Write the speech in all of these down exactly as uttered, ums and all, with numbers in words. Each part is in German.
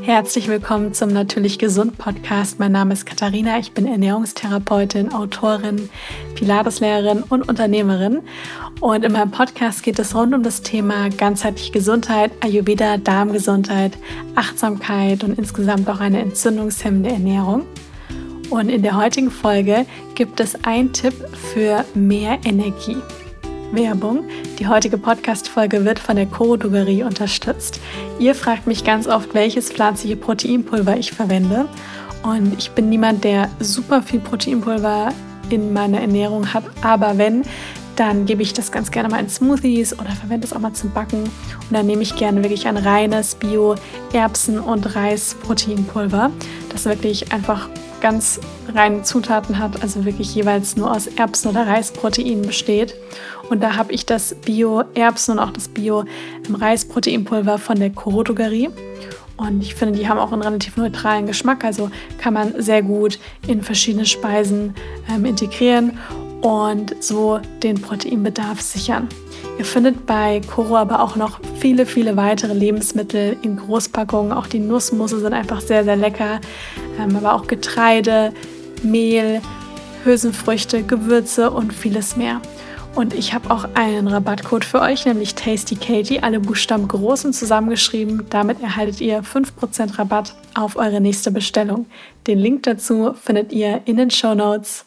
Herzlich willkommen zum Natürlich Gesund Podcast. Mein Name ist Katharina, ich bin Ernährungstherapeutin, Autorin, Pilateslehrerin und Unternehmerin. Und in meinem Podcast geht es rund um das Thema ganzheitliche Gesundheit, Ayurveda, Darmgesundheit, Achtsamkeit und insgesamt auch eine entzündungshemmende Ernährung. Und in der heutigen Folge gibt es einen Tipp für mehr Energie. Werbung. Die heutige Podcast-Folge wird von der Koro Drogerie unterstützt. Ihr fragt mich ganz oft, welches pflanzliche Proteinpulver ich verwende. Und ich bin niemand, der super viel Proteinpulver in meiner Ernährung hat. Aber wenn, dann gebe ich das ganz gerne mal in Smoothies oder verwende es auch mal zum Backen. Und dann nehme ich gerne wirklich ein reines Bio-Erbsen- und Reis-Proteinpulver, das wirklich einfach ganz reine Zutaten hat, also wirklich jeweils nur aus Erbsen- oder Reisprotein besteht. Und da habe ich das Bio-Erbsen- und auch das Bio-Reisproteinpulver von der Koro Drogerie. Und ich finde, die haben auch einen relativ neutralen Geschmack, also kann man sehr gut in verschiedene Speisen ähm, integrieren und so den Proteinbedarf sichern. Ihr findet bei Koro aber auch noch viele, viele weitere Lebensmittel in Großpackungen. Auch die Nussmusse sind einfach sehr, sehr lecker. Ähm, aber auch Getreide, Mehl, Hülsenfrüchte, Gewürze und vieles mehr. Und ich habe auch einen Rabattcode für euch, nämlich TastyKatie, alle Buchstaben groß und zusammengeschrieben. Damit erhaltet ihr fünf Prozent Rabatt auf eure nächste Bestellung. Den Link dazu findet ihr in den Shownotes.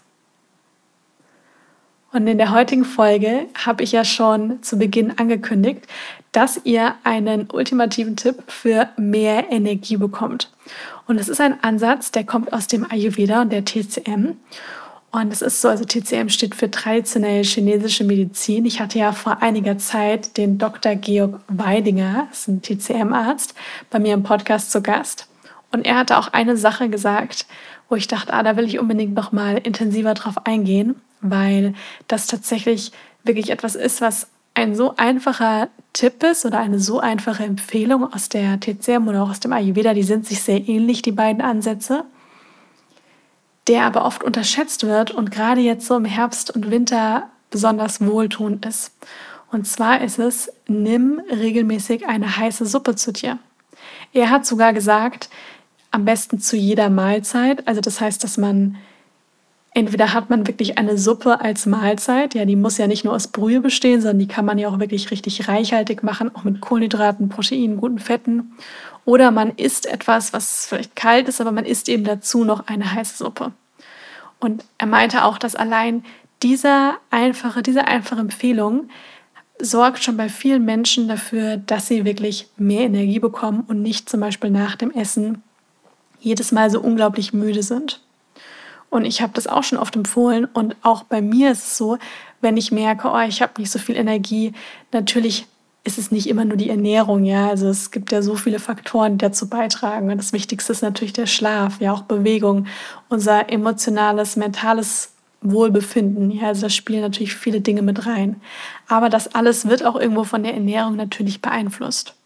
Und in der heutigen Folge habe ich ja schon zu Beginn angekündigt, dass ihr einen ultimativen Tipp für mehr Energie bekommt. Und es ist ein Ansatz, der kommt aus dem Ayurveda und der T C M. Und es ist so, also T C M steht für traditionelle chinesische Medizin. Ich hatte ja vor einiger Zeit den Doktor Georg Weidinger, das ist ein T C M-Arzt, bei mir im Podcast zu Gast. Und er hatte auch eine Sache gesagt, wo ich dachte, ah, da will ich unbedingt noch mal intensiver drauf eingehen, weil das tatsächlich wirklich etwas ist, was ein so einfacher Tipp ist oder eine so einfache Empfehlung aus der T C M oder auch aus dem Ayurveda, die sind sich sehr ähnlich, die beiden Ansätze, der aber oft unterschätzt wird und gerade jetzt so im Herbst und Winter besonders wohltuend ist. Und zwar ist es, nimm regelmäßig eine heiße Suppe zu dir. Er hat sogar gesagt, am besten zu jeder Mahlzeit. Also das heißt, dass man entweder hat man wirklich eine Suppe als Mahlzeit, ja, die muss ja nicht nur aus Brühe bestehen, sondern die kann man ja auch wirklich richtig reichhaltig machen, auch mit Kohlenhydraten, Proteinen, guten Fetten. Oder man isst etwas, was vielleicht kalt ist, aber man isst eben dazu noch eine heiße Suppe. Und er meinte auch, dass allein dieser einfache, diese einfache Empfehlung sorgt schon bei vielen Menschen dafür, dass sie wirklich mehr Energie bekommen und nicht zum Beispiel nach dem Essen jedes Mal so unglaublich müde sind. Und ich habe das auch schon oft empfohlen und auch bei mir ist es so, wenn ich merke, oh, ich habe nicht so viel Energie, natürlich ist es nicht immer nur die Ernährung, ja, also es gibt ja so viele Faktoren, die dazu beitragen und das Wichtigste ist natürlich der Schlaf, ja, auch Bewegung, unser emotionales, mentales Wohlbefinden, ja, also da spielen natürlich viele Dinge mit rein, aber das alles wird auch irgendwo von der Ernährung natürlich beeinflusst.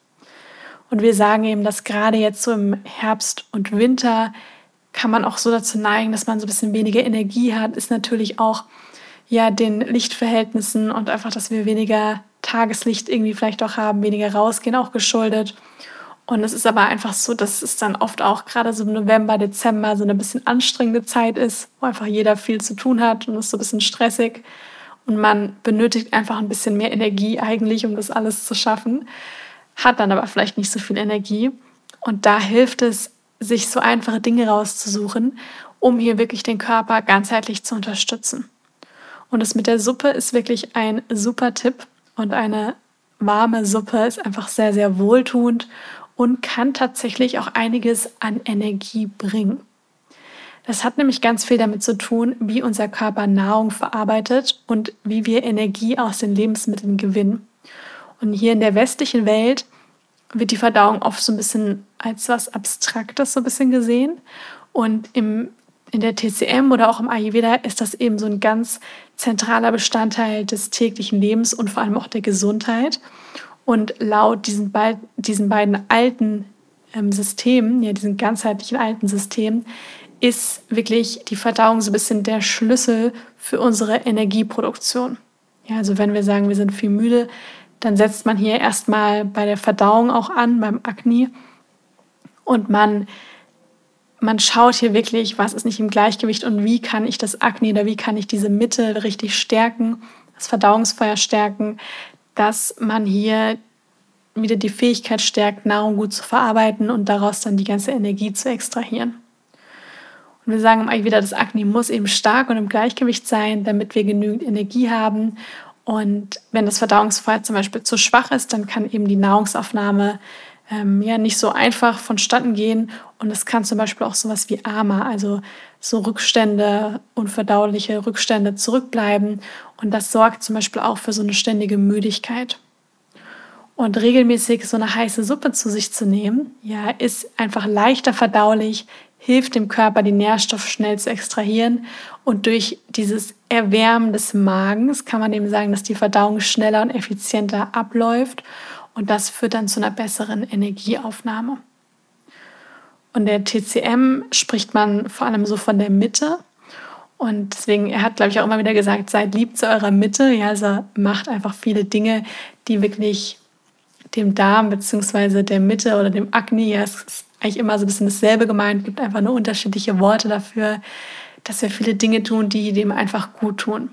Und wir sagen eben, dass gerade jetzt so im Herbst und Winter kann man auch so dazu neigen, dass man so ein bisschen weniger Energie hat, ist natürlich auch ja den Lichtverhältnissen und einfach, dass wir weniger Tageslicht irgendwie vielleicht auch haben, weniger rausgehen, auch geschuldet. Und es ist aber einfach so, dass es dann oft auch gerade so im November, Dezember so eine bisschen anstrengende Zeit ist, wo einfach jeder viel zu tun hat und es ist so ein bisschen stressig. Und man benötigt einfach ein bisschen mehr Energie eigentlich, um das alles zu schaffen, hat dann aber vielleicht nicht so viel Energie. Und da hilft es, sich so einfache Dinge rauszusuchen, um hier wirklich den Körper ganzheitlich zu unterstützen. Und das mit der Suppe ist wirklich ein super Tipp und eine warme Suppe ist einfach sehr, sehr wohltuend und kann tatsächlich auch einiges an Energie bringen. Das hat nämlich ganz viel damit zu tun, wie unser Körper Nahrung verarbeitet und wie wir Energie aus den Lebensmitteln gewinnen. Und hier in der westlichen Welt wird die Verdauung oft so ein bisschen als was Abstraktes so ein bisschen gesehen. Und im, in der T C M oder auch im Ayurveda ist das eben so ein ganz zentraler Bestandteil des täglichen Lebens und vor allem auch der Gesundheit. Und laut diesen, be- diesen beiden alten ähm, Systemen, ja, diesen ganzheitlichen alten Systemen, ist wirklich die Verdauung so ein bisschen der Schlüssel für unsere Energieproduktion. Ja, also wenn wir sagen, wir sind viel müde, dann setzt man hier erstmal bei der Verdauung auch an, beim Akne. Und man, man schaut hier wirklich, was ist nicht im Gleichgewicht und wie kann ich das Akne oder wie kann ich diese Mitte richtig stärken, das Verdauungsfeuer stärken, dass man hier wieder die Fähigkeit stärkt, Nahrung gut zu verarbeiten und daraus dann die ganze Energie zu extrahieren. Und wir sagen immer wieder, das Akne muss eben stark und im Gleichgewicht sein, damit wir genügend Energie haben. Und wenn das Verdauungsfeuer zum Beispiel zu schwach ist, dann kann eben die Nahrungsaufnahme ähm, ja nicht so einfach vonstatten gehen. Und es kann zum Beispiel auch sowas wie Ama, also so Rückstände, unverdauliche Rückstände zurückbleiben. Und das sorgt zum Beispiel auch für so eine ständige Müdigkeit. Und regelmäßig so eine heiße Suppe zu sich zu nehmen, ja, ist einfach leichter verdaulich, hilft dem Körper, die Nährstoffe schnell zu extrahieren. Und durch dieses Erwärmen des Magens kann man eben sagen, dass die Verdauung schneller und effizienter abläuft. Und das führt dann zu einer besseren Energieaufnahme. Und der T C M spricht man vor allem so von der Mitte. Und deswegen, er hat, glaube ich, auch immer wieder gesagt, seid lieb zu eurer Mitte. Ja, also macht einfach viele Dinge, die wirklich dem Darm bzw. der Mitte oder dem Akne, ja, es ist eigentlich immer so ein bisschen dasselbe gemeint, gibt einfach nur unterschiedliche Worte dafür, dass wir viele Dinge tun, die dem einfach gut tun.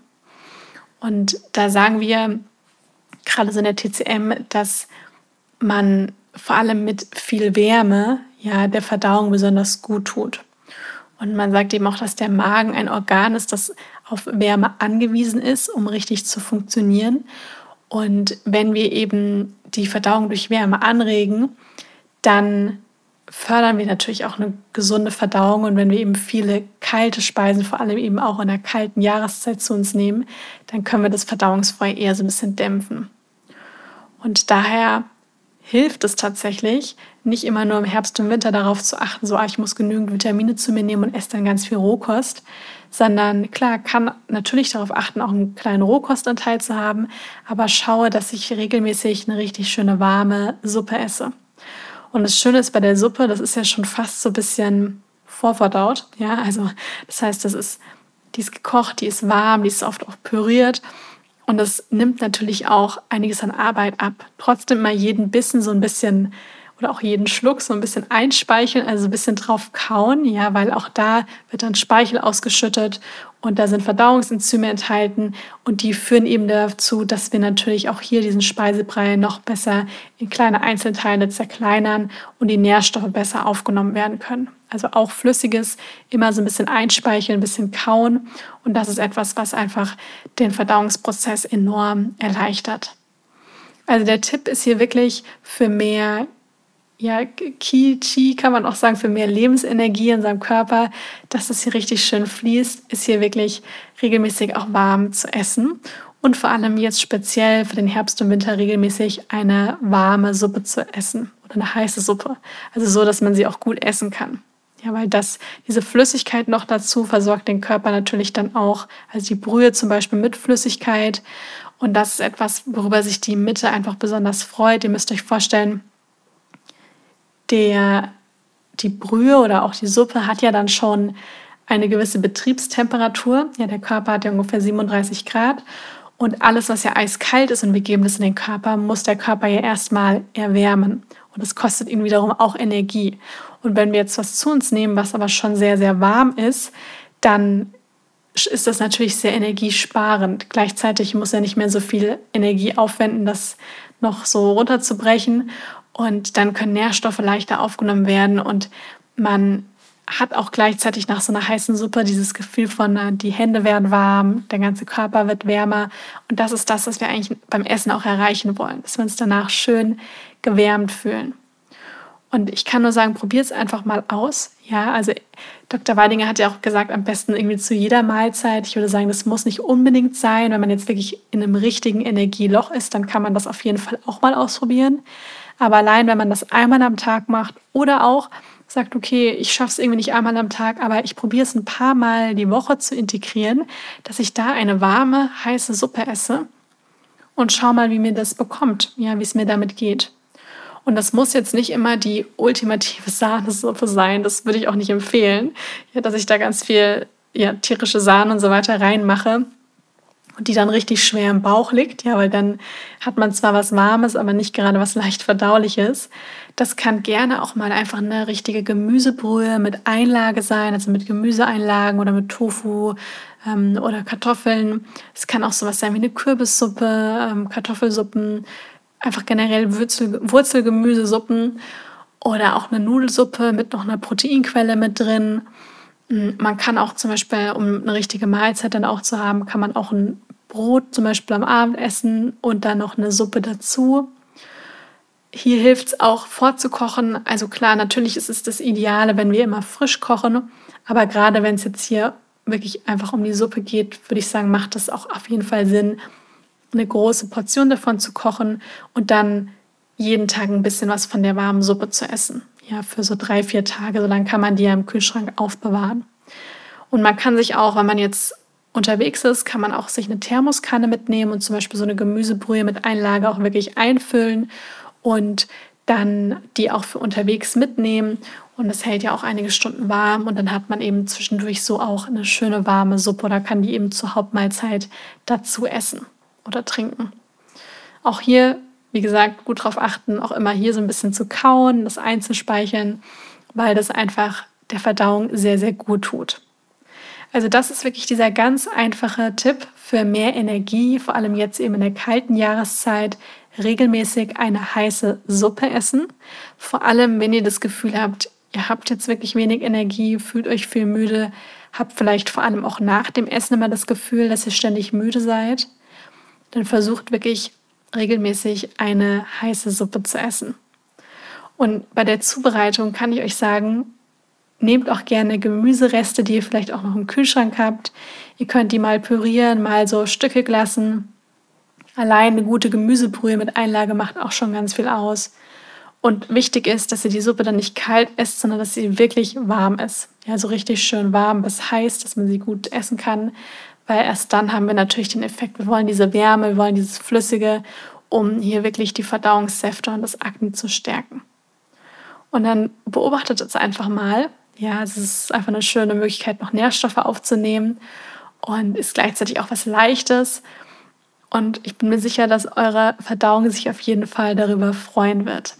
Und da sagen wir, gerade so in der T C M, dass man vor allem mit viel Wärme ja, der Verdauung besonders gut tut. Und man sagt eben auch, dass der Magen ein Organ ist, das auf Wärme angewiesen ist, um richtig zu funktionieren. Und wenn wir eben die Verdauung durch Wärme anregen, dann fördern wir natürlich auch eine gesunde Verdauung. Und wenn wir eben viele kalte Speisen, vor allem eben auch in der kalten Jahreszeit zu uns nehmen, dann können wir das Verdauungsfeuer eher so ein bisschen dämpfen. Und daher hilft es tatsächlich, nicht immer nur im Herbst und Winter darauf zu achten, so, ah, ich muss genügend Vitamine zu mir nehmen und esse dann ganz viel Rohkost, sondern klar, kann natürlich darauf achten, auch einen kleinen Rohkostanteil zu haben, aber schaue, dass ich regelmäßig eine richtig schöne warme Suppe esse. Und das Schöne ist bei der Suppe, das ist ja schon fast so ein bisschen vorverdaut, ja, also das heißt, das ist, die ist gekocht, die ist warm, die ist oft auch püriert. Und das nimmt natürlich auch einiges an Arbeit ab. Trotzdem mal jeden Bissen so ein bisschen oder auch jeden Schluck so ein bisschen einspeicheln, also ein bisschen drauf kauen, ja, weil auch da wird dann Speichel ausgeschüttet und da sind Verdauungsenzyme enthalten und die führen eben dazu, dass wir natürlich auch hier diesen Speisebrei noch besser in kleine Einzelteile zerkleinern und die Nährstoffe besser aufgenommen werden können. Also auch Flüssiges immer so ein bisschen einspeicheln, ein bisschen kauen und das ist etwas, was einfach den Verdauungsprozess enorm erleichtert. Also der Tipp ist hier wirklich für mehr ja, Qi, kann man auch sagen, für mehr Lebensenergie in seinem Körper, dass es hier richtig schön fließt, ist hier wirklich regelmäßig auch warm zu essen und vor allem jetzt speziell für den Herbst und Winter regelmäßig eine warme Suppe zu essen oder eine heiße Suppe, also so, dass man sie auch gut essen kann. Ja, weil das, diese Flüssigkeit noch dazu versorgt den Körper natürlich dann auch, also die Brühe zum Beispiel mit Flüssigkeit und das ist etwas, worüber sich die Mitte einfach besonders freut. Ihr müsst euch vorstellen, Der, die Brühe oder auch die Suppe hat ja dann schon eine gewisse Betriebstemperatur. Ja, der Körper hat ja ungefähr siebenunddreißig Grad. Und alles, was ja eiskalt ist und wir geben das in den Körper, muss der Körper ja erstmal erwärmen. Und das kostet ihn wiederum auch Energie. Und wenn wir jetzt was zu uns nehmen, was aber schon sehr, sehr warm ist, dann ist das natürlich sehr energiesparend. Gleichzeitig muss er nicht mehr so viel Energie aufwenden, das noch so runterzubrechen. Und dann können Nährstoffe leichter aufgenommen werden und man hat auch gleichzeitig nach so einer heißen Suppe dieses Gefühl von, die Hände werden warm, der ganze Körper wird wärmer. Und das ist das, was wir eigentlich beim Essen auch erreichen wollen, dass wir uns danach schön gewärmt fühlen. Und ich kann nur sagen, probiert es einfach mal aus. Ja, also Doktor Weidinger hat ja auch gesagt, am besten irgendwie zu jeder Mahlzeit. Ich würde sagen, das muss nicht unbedingt sein. Wenn man jetzt wirklich in einem richtigen Energieloch ist, dann kann man das auf jeden Fall auch mal ausprobieren. Aber allein, wenn man das einmal am Tag macht oder auch sagt, okay, ich schaffe es irgendwie nicht einmal am Tag, aber ich probiere es ein paar Mal die Woche zu integrieren, dass ich da eine warme, heiße Suppe esse und schau mal, wie mir das bekommt, ja, wie es mir damit geht. Und das muss jetzt nicht immer die ultimative Sahnesuppe sein, das würde ich auch nicht empfehlen, ja, dass ich da ganz viel ja, tierische Sahne und so weiter reinmache. und die dann richtig schwer im Bauch liegt, ja, weil dann hat man zwar was Warmes, aber nicht gerade was leicht Verdauliches. Das kann gerne auch mal einfach eine richtige Gemüsebrühe mit Einlage sein, also mit Gemüseeinlagen oder mit Tofu ähm, oder Kartoffeln. Es kann auch sowas sein wie eine Kürbissuppe, ähm, Kartoffelsuppen, einfach generell Wurzel, Wurzelgemüsesuppen oder auch eine Nudelsuppe mit noch einer Proteinquelle mit drin. Man kann auch zum Beispiel, um eine richtige Mahlzeit dann auch zu haben, kann man auch ein Brot zum Beispiel am Abend essen und dann noch eine Suppe dazu. Hier hilft es auch vorzukochen. Also klar, natürlich ist es das Ideale, wenn wir immer frisch kochen. Aber gerade wenn es jetzt hier wirklich einfach um die Suppe geht, würde ich sagen, macht es auch auf jeden Fall Sinn, eine große Portion davon zu kochen und dann jeden Tag ein bisschen was von der warmen Suppe zu essen. Ja, für so drei, vier Tage. So lange kann man die ja im Kühlschrank aufbewahren. Und man kann sich auch, wenn man jetzt unterwegs ist, kann man auch sich eine Thermoskanne mitnehmen und zum Beispiel so eine Gemüsebrühe mit Einlage auch wirklich einfüllen und dann die auch für unterwegs mitnehmen. Und das hält ja auch einige Stunden warm und dann hat man eben zwischendurch so auch eine schöne warme Suppe oder kann die eben zur Hauptmahlzeit dazu essen oder trinken. Auch hier, wie gesagt, gut darauf achten, auch immer hier so ein bisschen zu kauen, das einzuspeichern, weil das einfach der Verdauung sehr, sehr gut tut. Also das ist wirklich dieser ganz einfache Tipp für mehr Energie, vor allem jetzt eben in der kalten Jahreszeit, regelmäßig eine heiße Suppe essen. Vor allem, wenn ihr das Gefühl habt, ihr habt jetzt wirklich wenig Energie, fühlt euch viel müde, habt vielleicht vor allem auch nach dem Essen immer das Gefühl, dass ihr ständig müde seid, dann versucht wirklich regelmäßig eine heiße Suppe zu essen. Und bei der Zubereitung kann ich euch sagen, nehmt auch gerne Gemüsereste, die ihr vielleicht auch noch im Kühlschrank habt. Ihr könnt die mal pürieren, mal so stückig lassen. Allein eine gute Gemüsebrühe mit Einlage macht auch schon ganz viel aus. Und wichtig ist, dass ihr die Suppe dann nicht kalt esst, sondern dass sie wirklich warm ist. Ja, so richtig schön warm bis heiß, dass man sie gut essen kann. Weil erst dann haben wir natürlich den Effekt, wir wollen diese Wärme, wir wollen dieses Flüssige, um hier wirklich die Verdauungssäfte und das Akne zu stärken. Und dann beobachtet es einfach mal. Ja, es ist einfach eine schöne Möglichkeit, noch Nährstoffe aufzunehmen und ist gleichzeitig auch was Leichtes. Und ich bin mir sicher, dass eure Verdauung sich auf jeden Fall darüber freuen wird.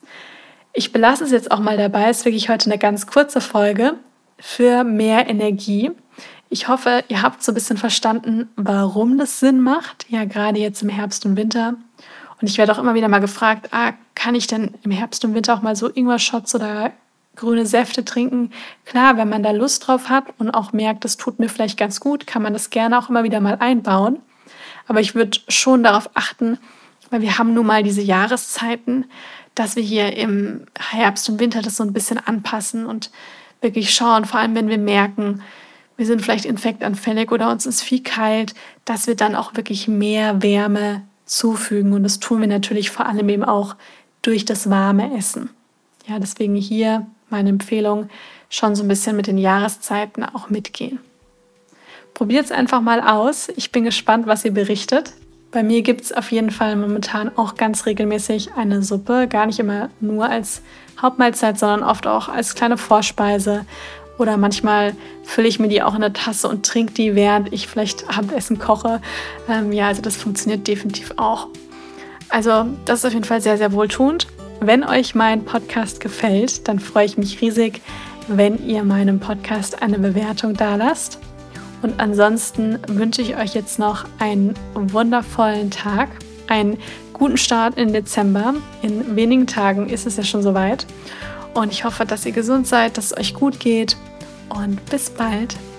Ich belasse es jetzt auch mal dabei. Es ist wirklich heute eine ganz kurze Folge für mehr Energie. Ich hoffe, ihr habt so ein bisschen verstanden, warum das Sinn macht, ja, gerade jetzt im Herbst und Winter. Und ich werde auch immer wieder mal gefragt, ah, kann ich denn im Herbst und Winter auch mal so Ingwer-Shots oder grüne Säfte trinken? Klar, wenn man da Lust drauf hat und auch merkt, das tut mir vielleicht ganz gut, kann man das gerne auch immer wieder mal einbauen. Aber ich würde schon darauf achten, weil wir haben nun mal diese Jahreszeiten, dass wir hier im Herbst und Winter das so ein bisschen anpassen und wirklich schauen, vor allem wenn wir merken, wir sind vielleicht infektanfällig oder uns ist viel kalt, dass wir dann auch wirklich mehr Wärme zufügen. Und das tun wir natürlich vor allem eben auch durch das warme Essen. Ja, deswegen hier meine Empfehlung, schon so ein bisschen mit den Jahreszeiten auch mitgehen. Probiert es einfach mal aus. Ich bin gespannt, was ihr berichtet. Bei mir gibt es auf jeden Fall momentan auch ganz regelmäßig eine Suppe. Gar nicht immer nur als Hauptmahlzeit, sondern oft auch als kleine Vorspeise. Oder manchmal fülle ich mir die auch in eine Tasse und trinke die, während ich vielleicht Abendessen koche. Ähm, ja, also das funktioniert definitiv auch. Also das ist auf jeden Fall sehr, sehr wohltuend. Wenn euch mein Podcast gefällt, dann freue ich mich riesig, wenn ihr meinem Podcast eine Bewertung dalasst. Und ansonsten wünsche ich euch jetzt noch einen wundervollen Tag, einen guten Start in Dezember. In wenigen Tagen ist es ja schon soweit. Und ich hoffe, dass ihr gesund seid, dass es euch gut geht. Und bis bald.